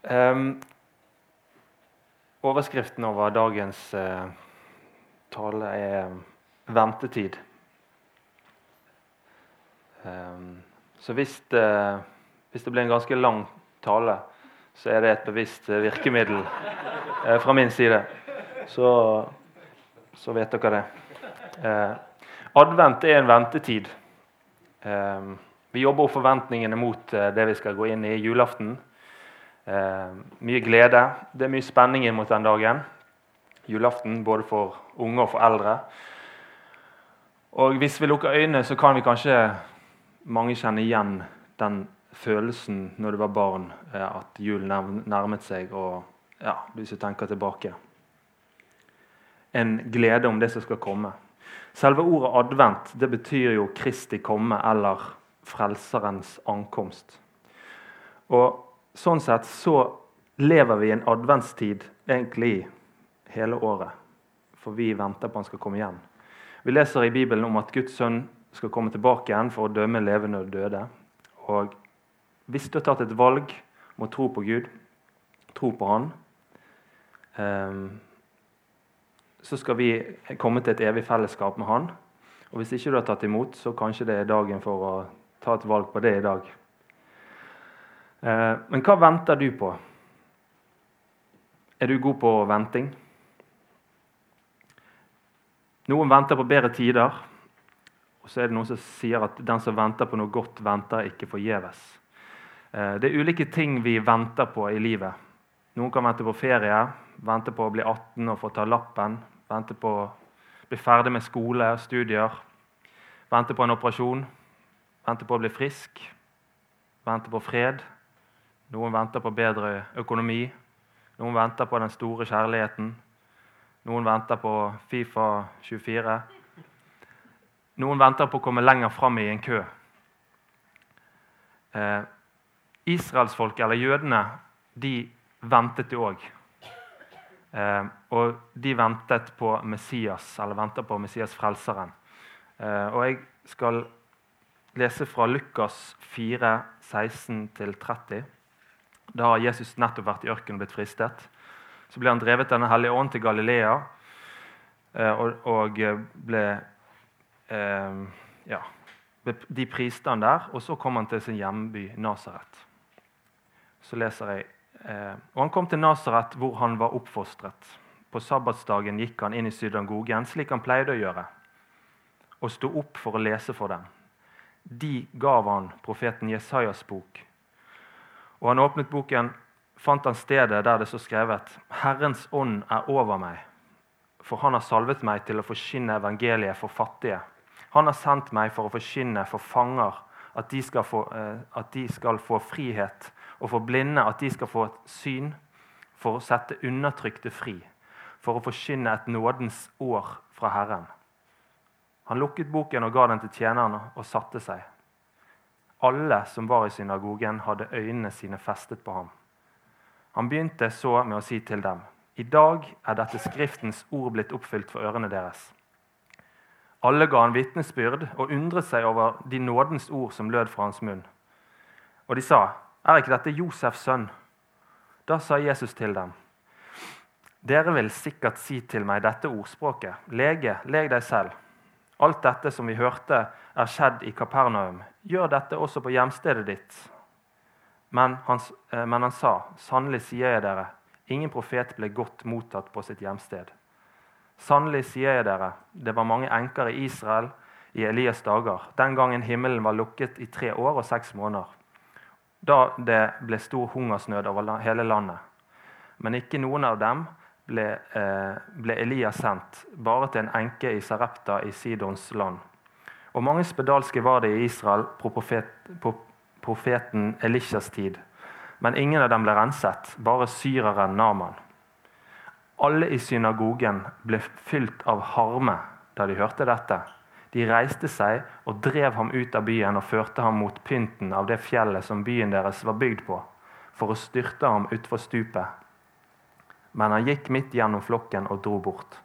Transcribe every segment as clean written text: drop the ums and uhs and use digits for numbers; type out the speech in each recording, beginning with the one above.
Overskriften over dagens tale ventetid. Så hvis det blir en ganske lang tale, så det et bevisst virkemiddel fra min side. Så vet dere det. Advent en ventetid. Vi jobber opp forventningene mot det vi skal gå inn i julaften. Mye glede. Det mye spenning inn mot den dagen. Julaften, både for unge og for eldre. Og hvis vi lukker øynene, så kan vi kanskje mange kjenne igjen den følelsen når du var barn, at julen nærmet seg, og hvis du tenker tilbake. En glede om det som skal komme. Selve ordet advent, det betyr jo Kristi komme, eller frelserens ankomst. Og sånn sett så lever vi i en adventstid egentlig hele året, for vi venter på han skal komme igjen. Vi leser i Bibelen om at Guds sønn skal komme tilbake igjen for å dømme levende og døde. Og hvis du har tatt et valg om å tro på Gud, tro på han, så skal vi komme til et evig fellesskap med han. Og hvis ikke du har tatt imot, så kanskje det dagen for å ta et valg på det i dag. Men hva venter du på? Du god på venting? Noen venter på bedre tider, og så det noen som sier at den som venter på noe godt venter ikke forgjeves. Det ulike ting vi venter på i livet. Noen kan vente på ferie, vente på å bli 18 og få ta lappen, vente på å bli ferdig med skole og studier, vente på en operasjon, vente på å bli frisk, vente på fred. Noen venter på bedre økonomi, noen venter på den store kjærligheten, noen venter på FIFA 24, noen venter på å komme lenger frem i en kø. Israelsfolk, eller jødene, de ventet jo også. Og de ventet på Messias, eller ventet på Messias frelseren. Og jeg skal lese fra Lukas 4, 16-30. Da har Jesus nettopp vært i ørkenen og blitt fristet. Så ble han drevet av Den hellige ånd til Galilea, og de priste han der, og så kom han til sin hjemby Nazaret. Så leser jeg, og han kom til Nazaret hvor han var oppfostret. På sabbatsdagen gikk han inn i synagogen, slik han pleide å gjøre, og stod opp for å lese for dem. De gav han profeten Jesajas bok. Og han åpnet boken, fant han stedet der det så skrevet: Herrens ånd over meg, for han har salvet meg til å forkynne evangeliet for fattige. Han har sendt meg for å forkynne for fanger at de skal få frihet, og for blinde at de skal få et syn, for å sette undertrykte fri, for å forkynne et nådens år fra Herren. Han lukket boken og ga den til tjenerne og satte seg. Alle som var i synagogen hadde øynene sine festet på ham. Han begynte så med å si til dem: I dag dette skriftens ord blitt oppfylt for ørene deres. Alle ga han vitnesbyrd og undret seg over de nådens ord som lød fra hans munn. Og de sa: ikke dette Josefs sønn? Da sa Jesus til dem: Dere vil sikkert si til meg dette ordspråket: Lege, leg deg selv. Alt dette som vi hørte skjedd i Kapernaum. Gjør dette også på hjemstedet ditt. Men han sa: Sannelig sier jeg dere, ingen profet ble godt mottatt på sitt hjemsted. Sannelig sier jeg dere, det var mange enker i Israel i Elias dager, den gangen himmelen var lukket i 3 år og 6 måneder. Da det ble stor hungersnød over hele landet. Men ikke noen av dem ble Elias sendt, bare til en enke i Sarepta i Sidons land. Og mange spedalske var det i Israel på profeten Elishas tid, men ingen av dem ble renset, bare syreren Naaman. Alle i synagogen ble fylt av harme da de hørte dette. De reiste seg og drev ham ut av byen og førte ham mot pynten av det fjellet som byen deres var bygd på, for å styrte ham utfor stupet. Men han gikk midt gjennom flokken og dro bort.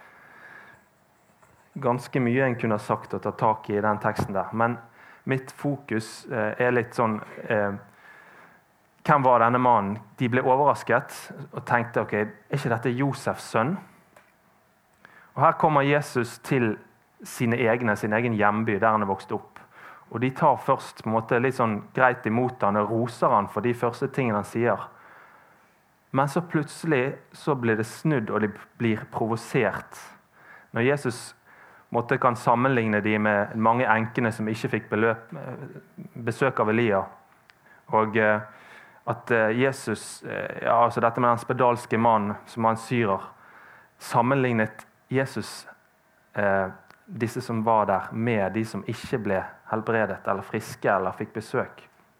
Ganske mye en kunne ha sagt og ta tak i den teksten der, men mitt fokus litt sånn hvem var denne mannen? De ble overrasket og tenkte, ok, ikke dette Josefs sønn? Og her kommer Jesus til sin egen hjemby, der han vokst opp. Og de tar først på en måte litt sånn greit imot han og roser han for de første tingene han sier. Men så plutselig så blir det snudd, og de blir provosert. Når Jesus kan sammenligne de med mange enkene som ikke fikk besøk av Elia. Og at Jesus, altså dette med den spedalske mannen som var en syrer, sammenlignet Jesus disse som var der med de som ikke ble helbredet eller friske eller fikk besøk.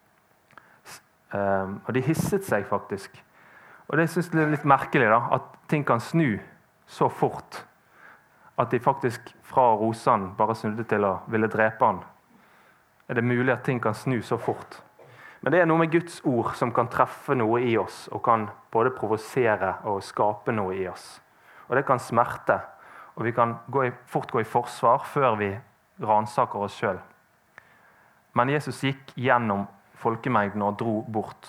Og de hisset seg faktisk. Og det synes jeg er litt merkelig da, at ting kan snu så fort. At de faktisk fra rosen bare snudde til å ville drepe han. Er det mulig at ting kan snu så fort? Men det er noe med Guds ord som kan treffe noe i oss, og kan både provosere og skape noe i oss. Og det kan smerte, og vi kan fort gå i forsvar før vi ransaker oss selv. Men Jesus gikk gjennom folkemengden og dro bort.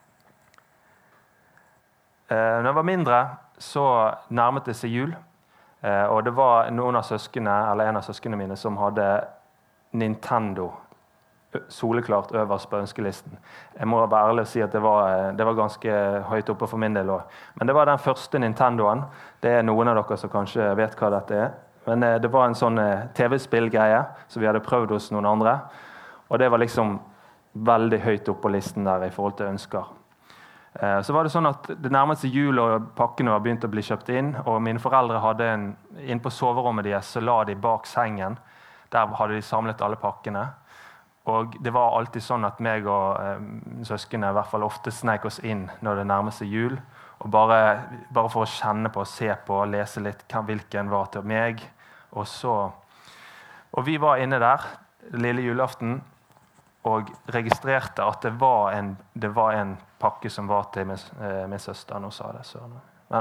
Når jeg var mindre, så nærmet det seg jul, og det var en av søskene mine som hadde Nintendo soleklart øverst på ønskelisten. Jeg må være ærlig og si at det var ganske høyt oppe for min del også. Men det var den første Nintendoen. Det er noen av dere som kanskje vet hva dette er. Men det var en sånn TV-spillgreie som vi hadde prøvd hos noen andre. Og det var liksom veldig høyt oppe på listen der i forhold til ønsker. Så var det sånn at det nærmeste jul og pakkene var begynt å bli kjøpt inn, og mine foreldre hadde inn på soverommet deres, så la de bak sengen. Der hadde de samlet alle pakkene. Og det var alltid sånn at meg og søskene i hvert fall ofte snek oss inn når det nærmeste seg jul, og bare for å kjenne på, se på, lese litt hvilken var til meg. Og vi var inne der, lille julaften, og registrerte at det var en pakke som var til min søster. Nå sa det, søren.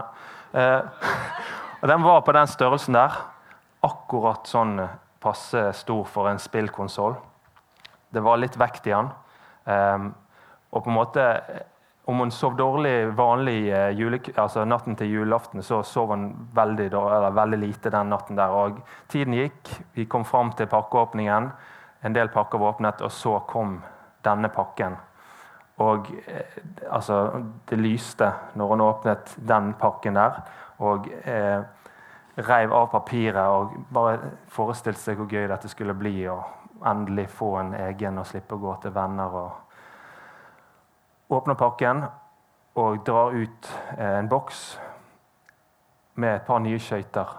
Og den var på den størrelsen der, akkurat sånn passe stor for en spillkonsol. Det var litt vekt i han. Og på en måte, om hun sov dårlig vanlig altså natten til julaften, så sov hun veldig lite den natten der. Og tiden gikk, vi kom frem til pakkeåpningen, en del pakker var åpnet, og så kom denne pakken. Og altså, det lyste når hun åpnet den pakken der, og rev av papiret, og bare forestilte seg hvor gøy dette skulle bli, og endelig få en egen og slippe å gå til venner og åpne pakken og dra ut en boks med et par nye skøyter.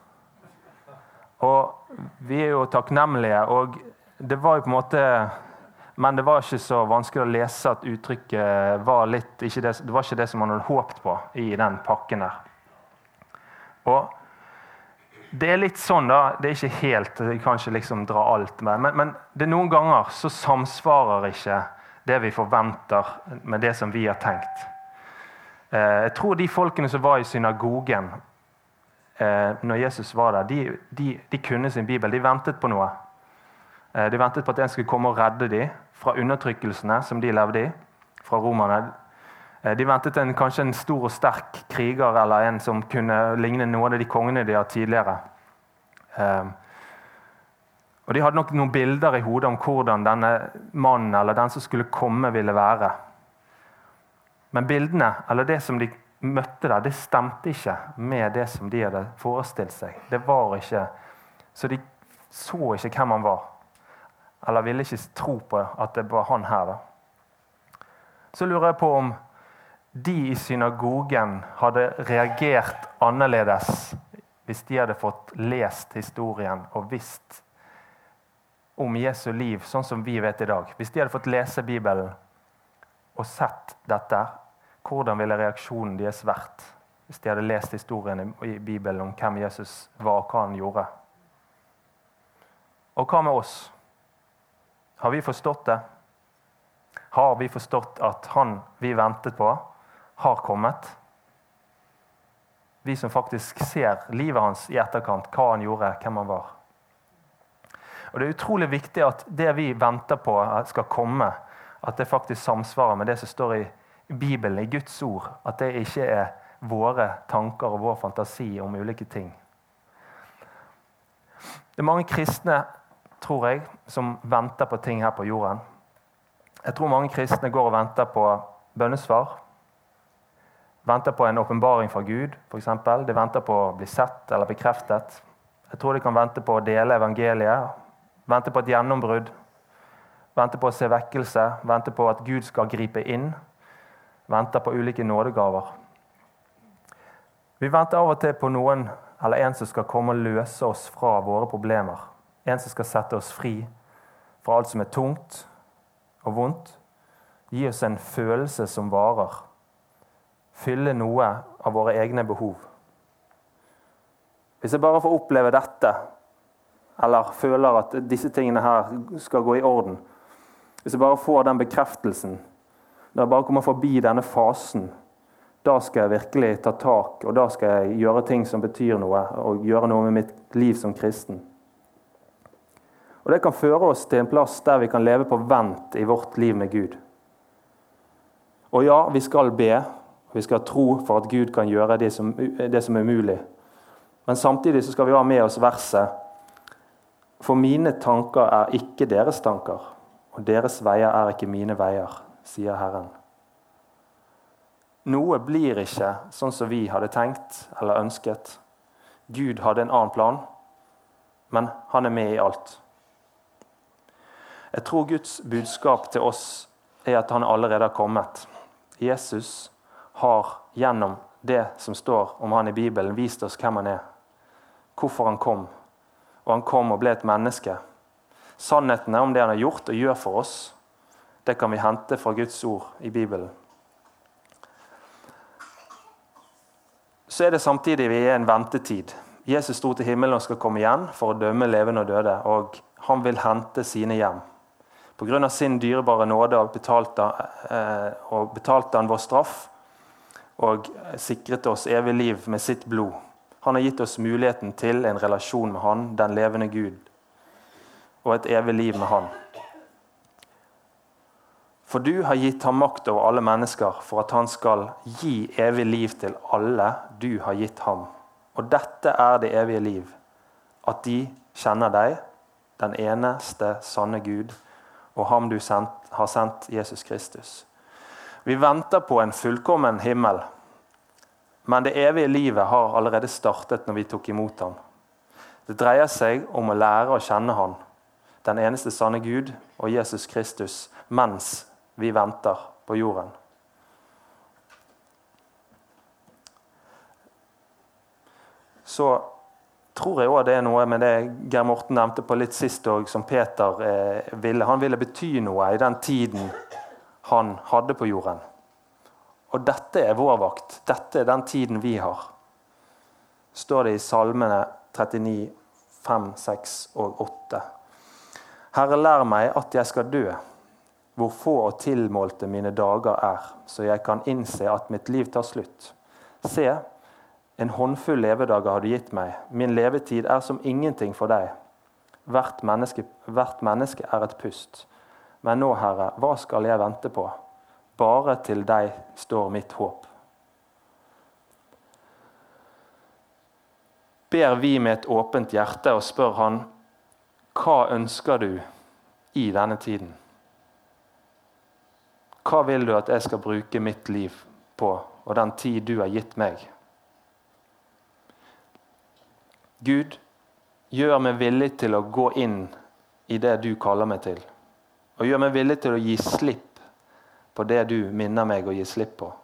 Og vi er jo takknemlige, og det var jo på en måte, men det var ikke så vanskelig å lese at uttrykket var litt, det var ikke det som man hadde håpet på i den pakken der. Og det er litt sånn da, det er ikke helt, jeg kan ikke liksom dra alt med, men det er noen ganger så samsvarer ikke det vi forventer med det som vi har tenkt. Jeg tror de folkene som var i synagogen når Jesus var der, de kunne sin bibel, de ventet på noe. De ventet på at en skulle komme og redde dem fra undertrykkelsene som de levde i, fra romerne. De ventet kanskje en stor og sterk kriger, eller en som kunne ligne noen av de kongene de har tidligere. Og de hadde nok noen bilder i hodet om hvordan denne mannen, eller den som skulle komme, ville være. Men bildene, eller det som de møtte der, det stemte ikke med det som de hadde forestilt seg. Det var ikke, så de så ikke hvem han var. Eller ville ikke tro på at det var han her da. Så lurer jeg på om de i synagogen hadde reagert annerledes hvis de hadde fått lest historien og visst om Jesu liv, sånn som vi vet i dag. Hvis de hadde fått lese Bibelen og sett dette, hvordan ville reaksjonen deres vært hvis de hadde lest historien i Bibelen om hvem Jesus var og hva han gjorde? Og hva med oss? Har vi forstått det? Har vi forstått at han vi ventet på har kommet? Vi som faktisk ser livet hans i etterkant, hva han gjorde, hvem han var. Og det er utrolig viktig at det vi venter på skal komme, at det faktisk samsvarer med det som står Bibelen, i Guds ord, at det ikke er våre tanker og vår fantasi om ulike ting. Det er mange kristne, tror jeg, som venter på ting her på jorden. Jeg tror mange kristne går og venter på bønnesvar, venter på en åpenbaring fra Gud, for eksempel. De venter på å bli sett eller bekreftet. Jeg tror de kan vente på å dele evangeliet, vente på et gjennombrudd, vente på å se vekkelse, vente på at Gud skal gripe inn, vente på ulike nådegaver. Vi venter av og til på noen, eller en som skal komme og løse oss fra våre problemer. En som skal sette oss fri fra alt som er tungt og vondt. Gi oss en følelse som varer. Fylle noe av våre egne behov. Hvis jeg bare får oppleve dette, eller føler at disse tingene her skal gå i orden, hvis jeg bare får den bekreftelsen, når jeg bare kommer forbi denne fasen, da skal jeg virkelig ta tak, og da skal jeg gjøre ting som betyr noe, og gjøre noe med mitt liv som kristen. Og det kan føre oss til en plass der vi kan leve på vent i vårt liv med Gud. Og ja, vi skal be, vi skal tro for at Gud kan gjøre det som er mulig. Men samtidig så skal vi ha med oss verset, for mine tanker er ikke deres tanker, og deres veier er ikke mine veier, sier Herren. Noe blir ikke sånn som vi hadde tenkt eller ønsket. Gud hadde en annen plan, men han er med i alt. Jeg tror Guds budskap til oss er at han allerede har kommet. Jesus har gjennom det som står om han i Bibelen vist oss hvem han er, hvorfor han kom, og han kom og ble et menneske. Sannhetene om det han har gjort og gjør for oss, det kan vi hente fra Guds ord i Bibelen. Så er det samtidig vi er i en ventetid. Jesus sto til himmelen og skal komme igjen for å dømme levende og døde, og han vil hente sine hjem. På grunn av sin dyrebare nåde betalte han vår straff og sikret oss evig liv med sitt blod. Han har gitt oss muligheten til en relasjon med han, den levende Gud, og et evig liv med han. For du har gitt ham makt over alle mennesker for at han skal gi evig liv til alle du har gitt ham. Og dette er det evige liv, at de kjenner deg, den eneste sanne Gud, og ham du har sendt Jesus Kristus. Vi venter på en fullkommen himmel, men det evige livet har allerede startet når vi tok imot ham. Det dreier seg om å lære å kjenne ham, den eneste sanne Gud og Jesus Kristus, mens vi venter på jorden. Så tror jeg også det er noe med det Geir Morten nevnte på litt sist også, som Peter ville. Han ville bety noe i den tiden han hadde på jorden. Og dette er vår vakt. Dette er den tiden vi har. Står det i Salmene 39, 5, 6 og 8. Herre, lær meg at jeg skal dø, hvor få og tilmålte mine dager er, så jeg kan innse at mitt liv tar slutt. Se, en håndfull levedager har du gitt meg. Min levetid er som ingenting for deg. Hvert menneske er et pust. Men nå, Herre, hva skal jeg vente på? Bare til deg står mitt håp. Ber vi med et åpent hjerte og spør han, hva ønsker du i denne tiden? Hva vil du at jeg skal bruke mitt liv på, og den tid du har gitt meg? Gud, gjør meg villig til å gå inn i det du kaller meg til, og gjør meg villig til å gi slipp på det du minner meg å gi slipp på.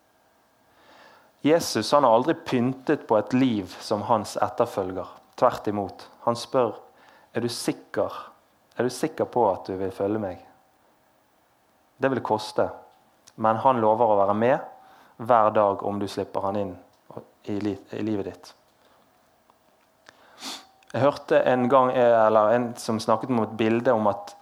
Jesus han har aldri pyntet på et liv som hans etterfølger. Tvert imot. Han spør, er du sikker på at du vil følge meg? Det vil koste, men han lover å være med hver dag om du slipper han inn i livet ditt. Jeg hørte en gang, eller en som snakket om et bilde om at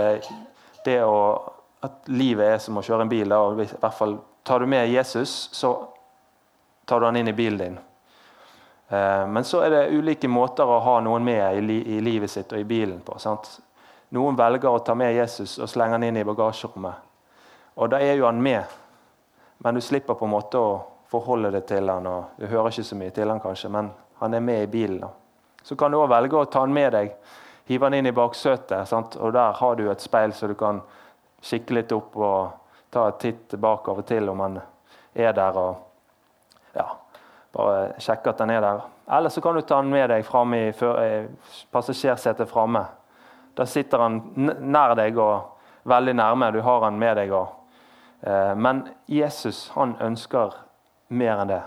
at livet er som å kjøre en bil, og i hvert fall tar du med Jesus, så tar du han inn i bilen din. Men så er det ulike måter å ha noen med i livet sitt og i bilen på. Sant? Noen velger å ta med Jesus og slenge han inn i bagasjerommet. Og da er jo han med. men du slipper på en måte å forholde deg til han, og du hører ikke så mye til han kanskje, men han er med i bilen. Så kan du også velge å ta han med deg, hive han inn i baksetet, sant? Og der har du et speil så du kan kikke litt opp og ta et titt tilbake av og til om han er der, og ja, bare sjekke at han er der. Eller så kan du ta han med deg frem i passasjersetet fremme. Da sitter han nær deg og veldig nærme, du har han med deg også. Men Jesus, han ønsker mer enn det.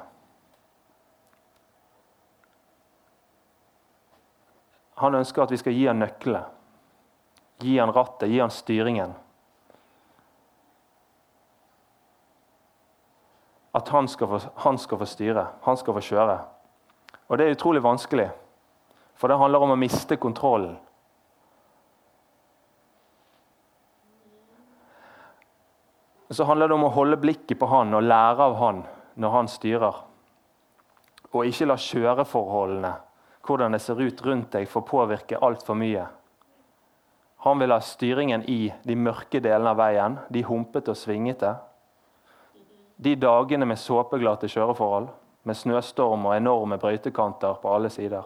Han ønsker at vi skal gi han nøklene, gi han rattet, gi han styringen. At han skal få styre, han skal få kjøre. Og det er utrolig vanskelig, for det handler om å miste kontrollen. Så handler det om å holde blikket på han og lære av han når han styrer. Og ikke la kjøreforholdene, hvordan det ser ut rundt deg, få påvirke alt for mye. Han vil ha styringen i de mørke delene av veien, de humpete og svingete. De dagene med såpeglatte kjøreforhold, med snøstorm og enorme brøytekanter på alle sider.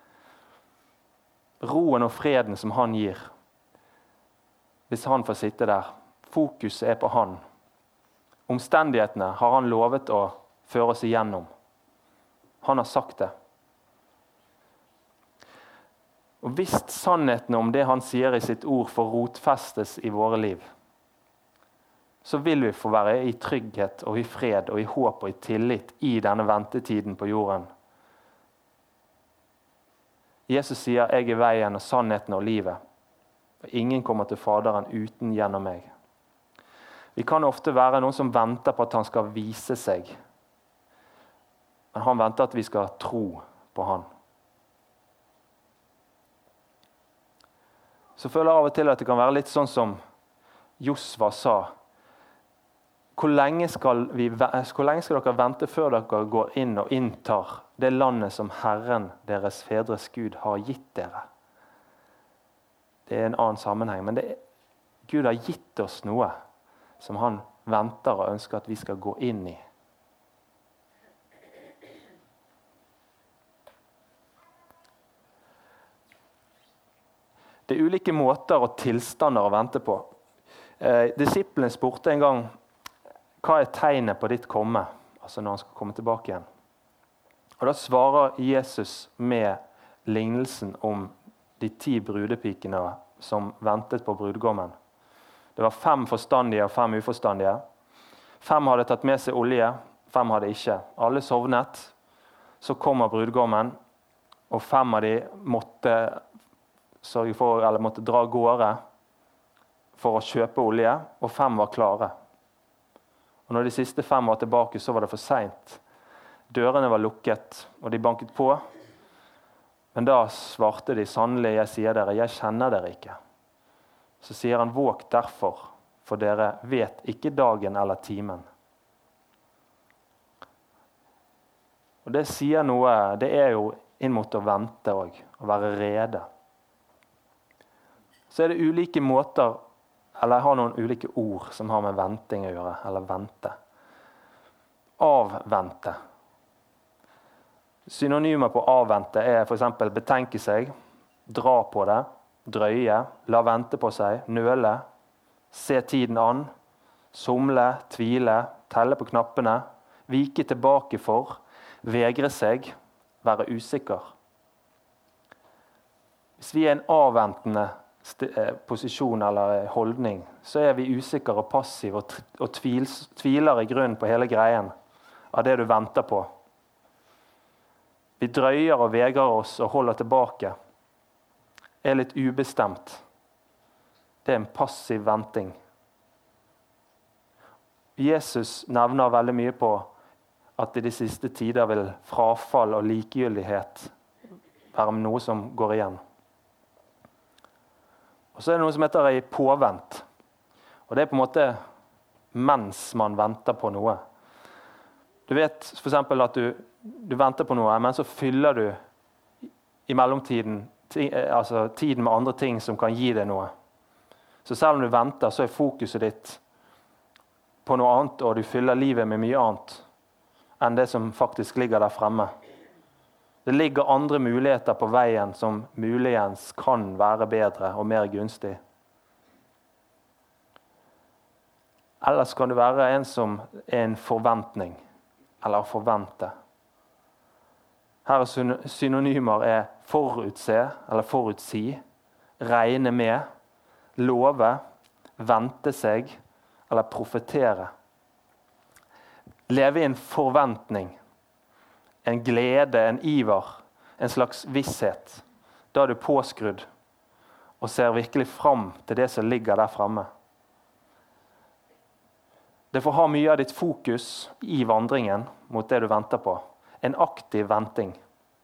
Roen og freden som han gir, hvis han får sitte der. Fokuset er på han. Omstendighetene har han lovet å føre oss igjennom. Han har sagt det. Og hvis sannheten om det han sier i sitt ord får rotfestes i våre liv, så vil vi få være i trygghet og i fred og i håp og i tillit i denne ventetiden på jorden. Jesus sier, jeg er veien og sannheten og livet. Og ingen kommer til Faderen uten gjennom meg. Vi kan ofte være noen som venter på at han skal vise seg. Men han venter at vi skal tro på han. Så føler jeg av og til at det kan være litt sånn som Josva sa. Hvor lenge skal dere vente før dere går inn og inntar det landet som Herren, deres fedres Gud, har gitt dere? Det er en annen sammenheng, men Gud har gitt oss noe som han venter og ønsker at vi skal gå inn i. Det er ulike måter og tilstander å vente på. Disiplene spurte en gang, hva er tegnet på ditt komme? Altså når han skal komme tilbake igjen. Og da svarer Jesus med lignelsen om de 10 brudepikene som ventet på brudgommen. Det var 5 forstandige og 5 uforstandige. 5 hadde tatt med seg olje, 5 hadde ikke. Alle sovnet. Så kommer brudgommen, og 5 av de måtte dra gårde for å kjøpe olje, og 5 var klare. Og når de siste 5 var tilbake, så var det for sent. Dørene var lukket, og de banket på. Men da svarte de, sannelig, jeg sier dere, jeg kjenner dere ikke. Så sier han, våg derfor, for dere vet ikke dagen eller timen. Og det sier noe, det er jo inn mot å vente også, å være rede. Så er det ulike måter, eller jeg har noen ulike ord som har med venting å gjøre, eller vente. Avvente. Synonymer på avvente er for eksempel betenke seg, dra på det, drøye, la vente på seg, nøle, se tiden an, somle, tvile, telle på knappene, vike tilbake for, vegre seg, være usikker. Hvis vi er en avventende posisjon eller holdning, så er vi usikre og passive og tviler i grunn på hele greien av det du venter på. Vi drøyer og vegrer oss og holder tilbake. Er litt ubestemt. Det er en passiv venting. Jesus nevner veldig mye på at i de siste tider vil frafall og likegyldighet være noe som går igjen. Og så er det noe som heter i påvent. Og det er på en måte mens man venter på noe. Du vet for eksempel at du venter på noe, men så fyller du i mellomtiden tiden med andre ting som kan gi deg noe. Så selv om du venter, så er fokuset ditt på noe annet, og du fyller livet med mye annet enn det som faktisk ligger der fremme. Det ligger andre muligheter på veien som muligens kan være bedre og mer gunstig. Ellers kan du være en som er en forventning, eller forvente. Her er synonymer er forutse, eller forutsi, regne med, love, vente seg, eller profetere. Leve i en forventning, en glede, en iver, en slags visshet. Da er du påskrudd og ser virkelig fram til det som ligger der fremme. Det får ha mye av ditt fokus i vandringen mot det du venter på. En aktiv venting.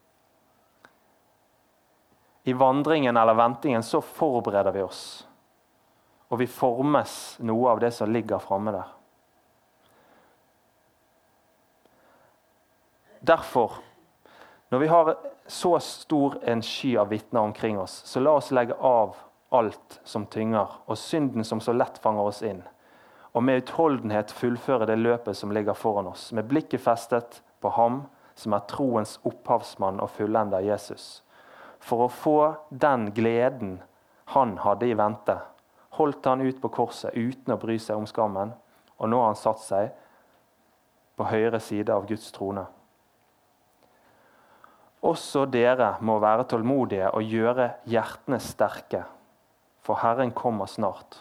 I vandringen eller ventingen så forbereder vi oss. Og vi formes noe av det som ligger fremme der. Derfor, når vi har så stor en sky av vitner omkring oss, så la oss legge av alt som tynger, og synden som så lett fanger oss inn. Og med utholdenhet fullføre det løpet som ligger foran oss, med blikket festet på ham som er troens opphavsmann og fullender Jesus. For å få den gleden han hadde i vente, holdt han ut på korset uten å bry seg om skammen, og nå har han satt seg på høyre side av Guds trone. Også dere må være tålmodige og gjøre hjertene sterke, for Herren kommer snart.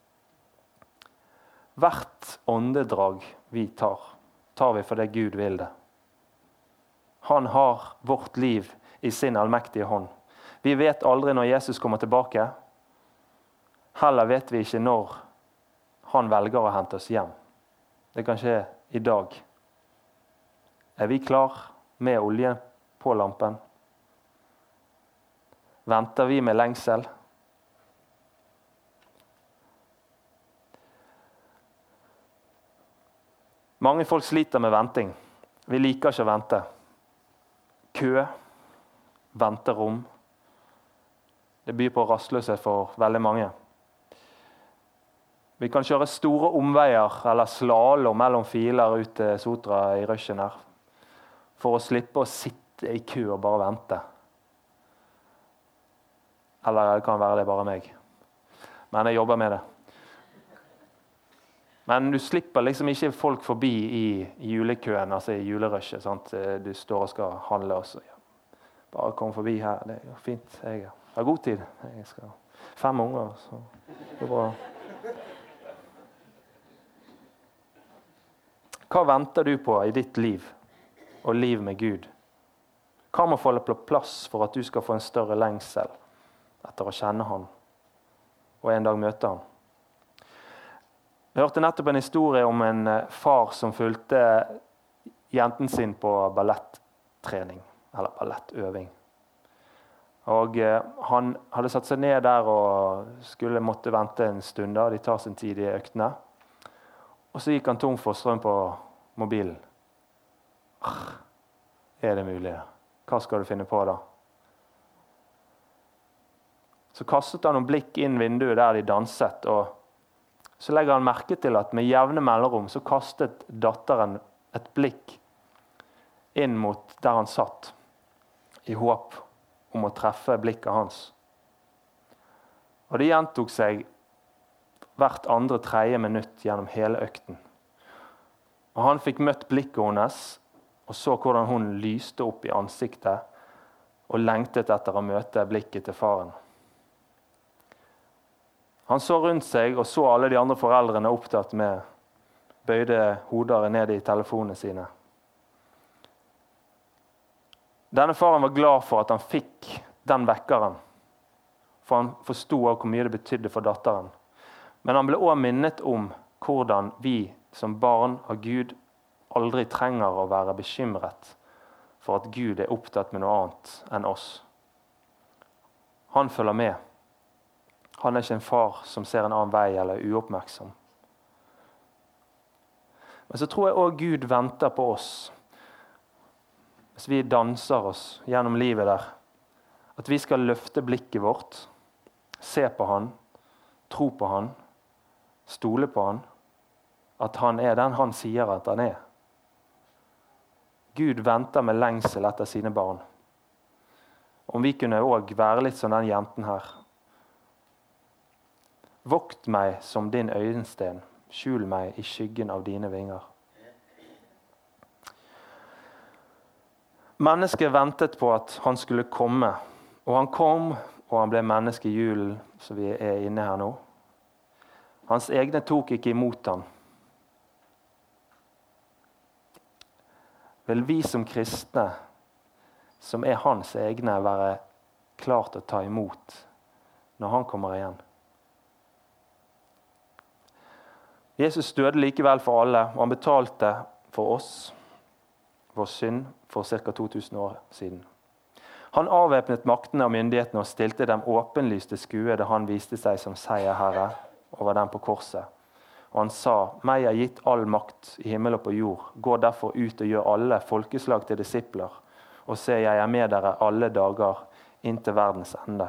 Hvert åndedrag vi tar vi fordi Gud vil det. Han har vårt liv i sin allmektige hånd. Vi vet aldri når Jesus kommer tilbake. Heller vet vi ikke når han velger å hente oss hjem. Det kan skje i dag. Er vi klar med olje på lampen? Venter vi med lengsel? Mange folk sliter med venting. Vi liker ikke å vente. Kø, venterom. Det byr på rastløshet for veldig mange. Vi kan kjøre store omveier eller slalom mellom filer ut til Sotra i rushen her, for å slippe å sitte i kø og bare vente. Eller det kan være det bare meg. Men jeg jobber med det. Men du slipper liksom ikke folk forbi i julekøen, altså i julerushet. Sant? Du står og skal handle også. Bare kom forbi her, det er fint. Jeg har god tid. Jeg skal 5 unger, så det er bra. Hva venter du på i ditt liv og liv med Gud? Hva må falle på plass for at du skal få en større lengsel etter å kjenne han og en dag møte han? Vi hørte nettopp en historie om en far som fulgte jenten sin på ballettrening, eller ballettøving. Og han hadde satt seg ned der og skulle måtte vente en stund da, de tar sin tid i øktene. Og så gikk han tom for strøm på mobilen. Er det mulig? Hva skal du finne på da? Så kastet han noen blikk inn vinduet der de danset, og så legger han merke til at med jevne mellomrom så kastet datteren et blikk inn mot der han satt, i håp om å treffe blikket hans. Og det gjentok seg hvert andre, tredje minutt gjennom hele økten. Og han fikk møtt blikket hennes, og så hvordan hun lyste opp i ansiktet, og lengtet etter å møte blikket til faren. Han så rundt seg og så alle de andre foreldrene opptatt med bøyde hoder ned i telefonene sine. Denne faren var glad for at han fikk den vekkeren, for han forstod hvor mye det betydde for datteren. Men han ble også minnet om hvordan vi som barn av Gud aldri trenger å være bekymret for at Gud er opptatt med noe annet enn oss. Han følger med. Han er ikke en far som ser en annen vei eller er uoppmerksom. Men så tror jeg også Gud venter på oss, hvis vi danser oss gjennom livet der, at vi skal løfte blikket vårt, se på han, tro på han, stole på han, at han er den han sier at han er. Gud venter med lengsel etter sine barn. Om vi kunne også være litt som den jenten her. Vokt meg som din øyensten, skjul meg i skyggen av dine vinger. Mennesket ventet på at han skulle komme, og han kom, og han ble menneske i julen, så vi er inne her nå. Hans egne tok ikke imot han. Vil vi som kristne, som er hans egne, være klart å ta imot når han kommer igjen? Jesus døde likevel for alle, og han betalte for oss, vår synd, for ca. 2000 år siden. Han avvæpnet maktene og myndighetene og stilte dem åpenlyste skue da han viste seg som seierherre over dem på korset. Og han sa, meg er gitt all makt i himmel og på jord. Gå derfor ut og gjør alle folkeslag til disipler. Og se, jeg er med dere alle dager inn til verdens ende.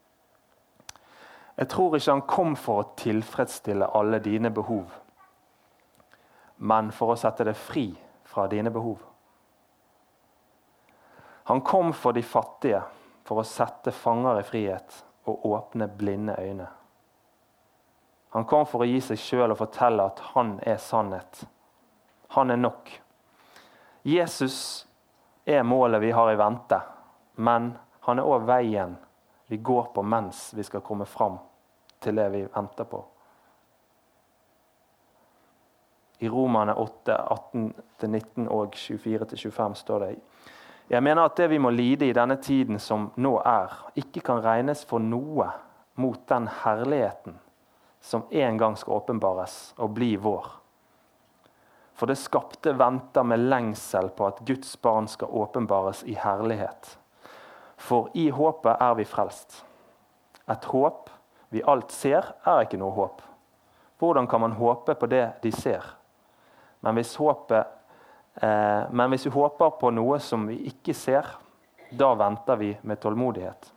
Jeg tror ikke han kom for å tilfredsstille alle dine behov, men for å sette deg fri fra dine behov. Han kom for de fattige, for å sette fanger i frihet og åpne blinde øyne. Han kom for å gi seg selv og fortelle at han er sannhet. Han er nok. Jesus er målet vi har i vente, men han er også veien vi går på mens vi skal komme fram til det vi venter på. I Romerne 8, 18-19 og 24-25 står det: Jeg mener at det vi må lide i denne tiden som nå er, ikke kan regnes for noe mot den herligheten som en gang skal åpenbares og bli vår. For det skapte venter med lengsel på at Guds barn skal åpenbares i herlighet. For i håpet er vi frelst. Et håp vi alt ser er ikke noe håp. Hvordan kan man håpe på det de ser? Men hvis vi håper på noe som vi ikke ser, da venter vi med tålmodighet.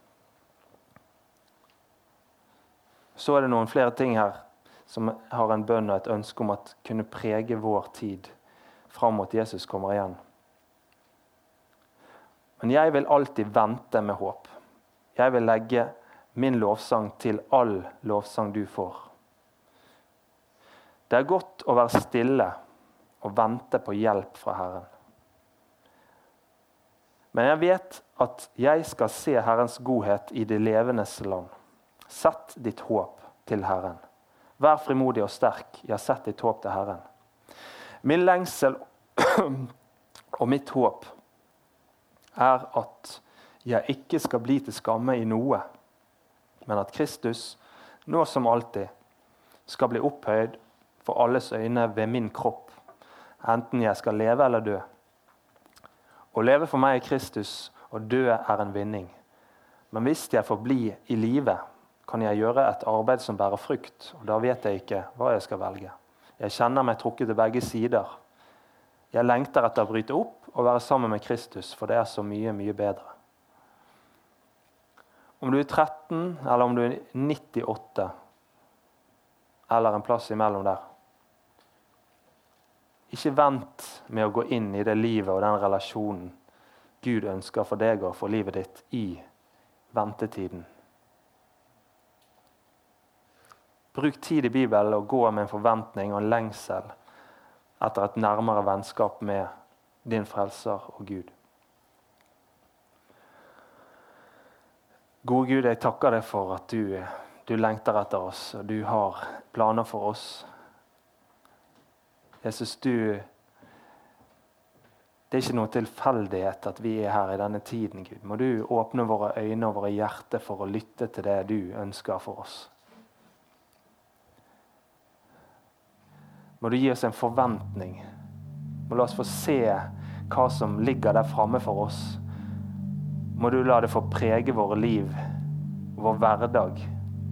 Så er det noen flere ting her som har en bønn og et ønske om at kunne prege vår tid fram mot Jesus kommer igjen. Men jeg vil alltid vente med håp. Jeg vil legge min lovsang til all lovsang du får. Det er godt å være stille og vente på hjelp fra Herren. Men jeg vet at jeg skal se Herrens godhet i det levendes land. Sett ditt håp til Herren. Vær frimodig og sterk, ja, sett ditt håp til Herren. Min lengsel og mitt håp er at jeg ikke skal bli til skamme i noe, men at Kristus, nå som alltid, skal bli opphøyd for alles øyne ved min kropp, enten jeg skal leve eller dø. Å leve for meg er Kristus, og dø er en vinning. Men hvis jeg får bli i live, kan jeg gjøre et arbeid som bærer frukt, og da vet jeg ikke hva jeg skal velge. Jeg kjenner meg trukket til begge sider. Jeg lengter etter å bryte opp og være sammen med Kristus, for det er så mye, mye bedre. Om du er 13, eller om du er 98, eller en plass imellom der, ikke vent med å gå inn i det livet og den relasjonen Gud ønsker for deg og for livet ditt i ventetiden. Bruk tid i Bibelen og gå med en forventning og en lengsel etter et nærmere vennskap med din frelser og Gud. Gode Gud, jeg takker deg for at du lengter etter oss, og du har planer for oss. Jesus, det er ikke noe tilfeldighet at vi er her i denne tiden, Gud. Må du åpne våre øyne og våre hjerter for å lytte til det du ønsker for oss. Må du gi oss en forventning. Må la oss få se hva som ligger der fremme for oss. Må du la det få prege våre liv, vår hverdag.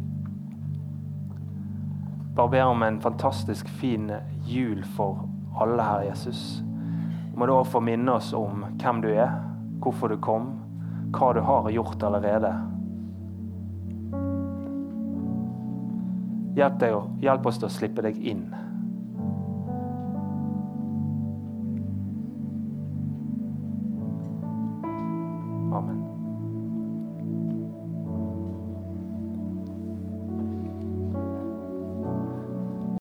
Bare ber om en fantastisk fin jul for alle her, Jesus. Må du også få minne oss om hvem du er, hvorfor du kom, hva du har gjort allerede. Hjelp oss til å slippe deg inn. Amen.